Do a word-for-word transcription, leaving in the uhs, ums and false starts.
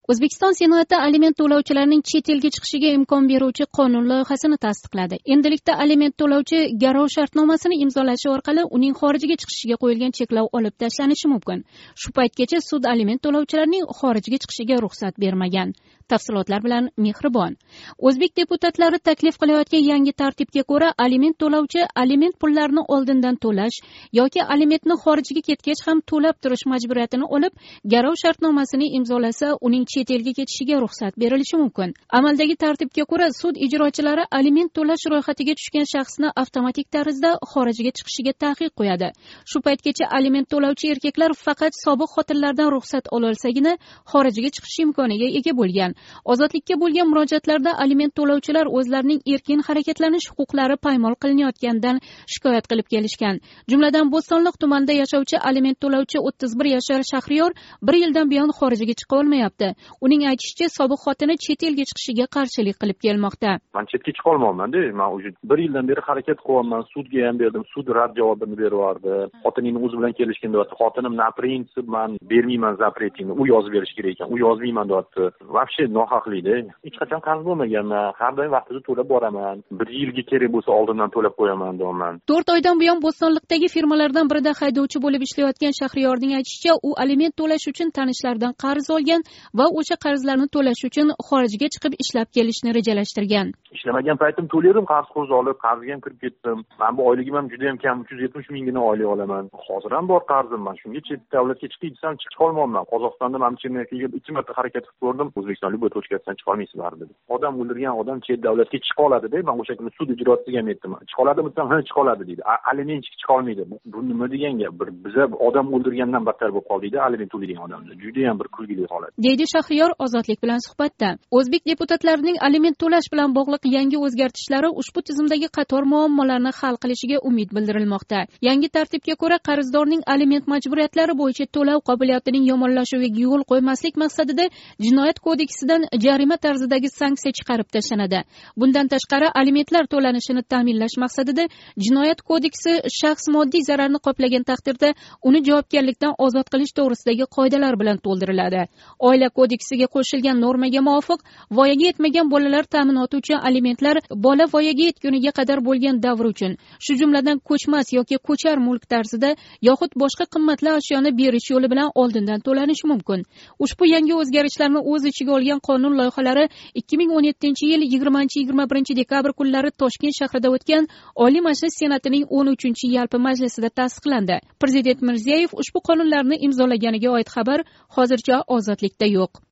O'zbekiston Senati aliment to'lovchilarning chet elga chiqishiga imkon beruvchi qonun loyihasini tasdiqladi. Endilikda aliment to'lovchi garov shartnomasini imzolashi orqali uning xorijga chiqishiga qo'yilgan cheklov olib tashlanishi mumkin. Shu paytgacha sud aliment to'lovchilarning xorijga chiqishiga ruxsat bermagan. Tafsilotlar bilan Mehribon. O'zbek deputatlari taklif qilayotgan yangi tartibga ko'ra aliment to'lovchi aliment pullarini oldindan to'lash yoki alimentni xorijga ketgach ham to'lab turish majburiyatini olib, garov shartnomasini imzolasa, uning chet elga ketishiga ruxsat berilishi mumkin. Amaldagi tartibga ko'ra sud ijrochilari aliment to'lash ro'yxatiga tushgan shaxsni avtomatik tarzda xorijga chiqishiga taqiq qo'yadi. Shu paytgacha aliment to'lovchi erkaklar faqat sobiq xotinlardan ruxsat ololsagina xorijga chiqish imkoniga ega bo'lgan. Ozodlikka bo'lgan murojaatlarda aliment to'lovchilar o'zlarining erkin harakatlanish huquqlari paymol qilinayotganidan shikoyat qilib kelishgan. Jumladan Bo'stonliq tumanida yashovchi aliment to'lovchi o'ttiz bir yashar Shahriyor bir yildan buyon xorijga chiqa olmayapti. Uning aytishicha, sobiq xotini chet elga chiqishiga qarshilik qilib kelmoqda. Men chetga chiqa olmayman-da. Men o'zi bir yildan beri harakat qilyapman. Sudga ham berdim. Sud rad javobini beryapti. Xotinimning o'zi bilan kelishgan deyapti. Xotinim na prinsip men bermayman zapretingni. U yozib berish kerak ekan. U yozmayman deyapti. Vobshe nohaqlikda. Hech qachon qarz bo'lmaganman. Har doim vaqtida to'lab boraman. Bir yilga kerak bo'lsa oldindan to'lab qo'yaman deyman. to'rt oydan buyon Bo'stonliqdagi firmalardan birida haydovchi bo'lib ishlayotgan Shahriyorning aytishicha, u aliment to'lash uchun tanishlaridan qarz olgan va o'sha qarzlarni to'lash uchun xorijga chiqib ishlab kelishni rejalashtirgan. Ishlamagan paytim to'ladim, qarz qurz olib, qarzga ham kirib ketdim. Men bu oyligim ham juda ham kam, uch yuz yetmish minggina oylik olaman. Hozir ham bor qarzim bor. Shunga chet davlatga chiqib desam, chiqa olmayman. Qozog'istonda men chemniyatga ikki marta harakat qilib ko'rdim. O'zbekistonlik bu tochkasidan chiqa olmaysiz baribir dedi. Odam o'ldirgan odam chet davlatga chiqa oladi-da. Men o'sha kuni sud ijrochisiga ham aytdim. Chiqa oladimi desam, ha, chiqa oladi dedi. Aliment chiqa olmaydi. Bu nima degan gap? Bir biza odam o'ldirgandan battar bo'lib qoldik-da, aliment to'laydigan odamlar. Juda ham bir kulgili holat. Deydi Shahriyor Ozodlik bilan suhbatda. O'zbek deputatlarining aliment to'lash bilan bog'liq yangi o'zgartishlari ushbu tizimdagi qator muammolarni hal qilishiga umid bildirilmoqda. Yangi tartibga ko'ra qarzdorning aliment majburiyatlari bo'yicha to'lov qobiliyatining yomonlashuviga yo'l qo'ymaslik maqsadida Jinoyat kodeksidan jarima tarzidagi sanksiya chiqarib tashlanadi. Bundan tashqari alimentlar to'lanishini ta'minlash maqsadida Jinoyat kodeksi shaxs moddiy zararni qoplagan taqdirda uni javobgarlikdan ozod qilish to'g'risidagi qoidalar bilan to'ldiriladi. Oila kodeksiga qo'shilgan normaga muvofiq voyaga yetmagan bolalar ta'minoti uchun alimentlar bola voyaga yetguniga qadar bo'lgan davr uchun, shu jumladan ko'chmas yoki ko'char mulk tarzida yoxud boshqa qimmatli ashyoni berish yo'li bilan oldindan to'lanishi mumkin. Ushbu yangi o'zgarishlarni o'z ichiga olgan qonun loyihalari ikki ming o'n yettinchi yil yigirmanchi yigirma birinchi dekabr kunlari Toshkent shahrida o'tgan Oliy Majlis Senatining o'n uchinchi yalpi majlisida tasdiqlandi. Prezident Mirziyoyev ushbu qonunlarni imzolaganiga oid xabar hozircha Ozodlikda yo'q.